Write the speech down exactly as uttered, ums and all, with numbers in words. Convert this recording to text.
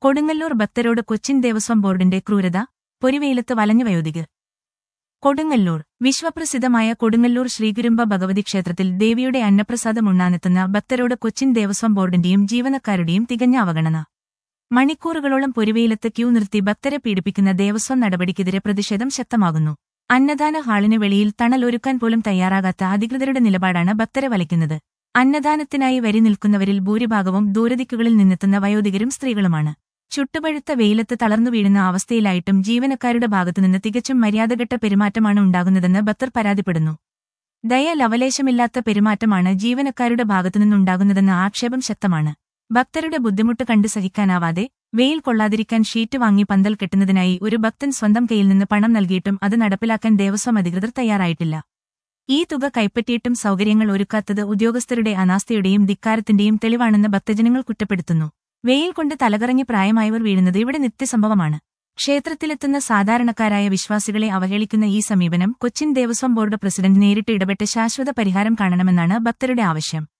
കൊടുങ്ങല്ലൂർ ഭക്തരോട് കൊച്ചിൻ ദേവസ്വം ബോർഡിന്റെ ക്രൂരത, പൊരിവെയിലത്ത് വലഞ്ഞു വയോധികർ. കൊടുങ്ങല്ലൂർ വിശ്വപ്രസിദ്ധമായ കൊടുങ്ങല്ലൂർ ശ്രീകുരുംബ ഭഗവതി ക്ഷേത്രത്തിൽ ദേവിയുടെ അന്നപ്രസാദം ഉണ്ണാനെത്തുന്ന ഭക്തരോട് കൊച്ചിൻ ദേവസ്വം ബോർഡിന്റെയും ജീവനക്കാരുടെയും തികഞ്ഞ അവഗണന. മണിക്കൂറുകളോളം പൊരിവെയിലത്ത് ക്യൂ നിർത്തി ഭക്തരെ പീഡിപ്പിക്കുന്ന ദേവസ്വം നടപടിക്കെതിരെ പ്രതിഷേധം ശക്തമാകുന്നു. അന്നദാന ഹാളിന് വെളിയിൽ തണലൊരുക്കാൻ പോലും തയ്യാറാകാത്ത അധികൃതരുടെ നിലപാടാണ് ഭക്തരെ വലയ്ക്കുന്നത്. അന്നദാനത്തിനായി വരി നിൽക്കുന്നവരിൽ ഭൂരിഭാഗവും ദൂരദിക്കുകളിൽ നിന്നെത്തുന്ന വയോധികരും സ്ത്രീകളുമാണ്. ചുട്ടുപഴുത്ത വെയിലത്ത് തളർന്നു വീഴുന്ന അവസ്ഥയിലായിട്ടും ജീവനക്കാരുടെ ഭാഗത്തുനിന്ന് തികച്ചും മര്യാദഘട്ട പെരുമാറ്റമാണ് ഉണ്ടാകുന്നതെന്ന് ഭക്തർ പരാതിപ്പെടുന്നു. ദയ ലവലേശമില്ലാത്ത പെരുമാറ്റമാണ് ജീവനക്കാരുടെ ഭാഗത്തുനിന്നുണ്ടാകുന്നതെന്ന ആക്ഷേപം ശക്തമാണ്. ഭക്തരുടെ ബുദ്ധിമുട്ട് കണ്ടു സഹിക്കാനാവാതെ വെയിൽ കൊള്ളാതിരിക്കാൻ ഷീറ്റ് വാങ്ങി പന്തൽ കെട്ടുന്നതിനായി ഒരു ഭക്തൻ സ്വന്തം കയ്യിൽ നിന്ന് പണം നൽകിയിട്ടും അത് നടപ്പിലാക്കാൻ ദേവസ്വം അധികൃതർ തയ്യാറായിട്ടില്ല. ഈ തുക കൈപ്പറ്റിയിട്ടും സൗകര്യങ്ങൾ ഒരുക്കാത്തത് ഉദ്യോഗസ്ഥരുടെ അനാസ്ഥയുടെയും ധിക്കാരത്തിന്റെയും തെളിവാണെന്ന് ഭക്തജനങ്ങൾ കുറ്റപ്പെടുത്തുന്നു. വെയിൽ കൊണ്ട് തലകറങ്ങി പ്രായമായവർ വീഴുന്നത് ഇവിടെ നിത്യസംഭവമാണ്. ക്ഷേത്രത്തിലെത്തുന്ന സാധാരണക്കാരായ വിശ്വാസികളെ അവഹേളിക്കുന്ന ഈ സമീപനം കൊച്ചിൻ ദേവസ്വം ബോർഡ് പ്രസിഡന്റ് നേരിട്ട് ഇടപെട്ട് ശാശ്വത പരിഹാരം കാണണമെന്നാണ് ഭക്തരുടെ ആവശ്യം.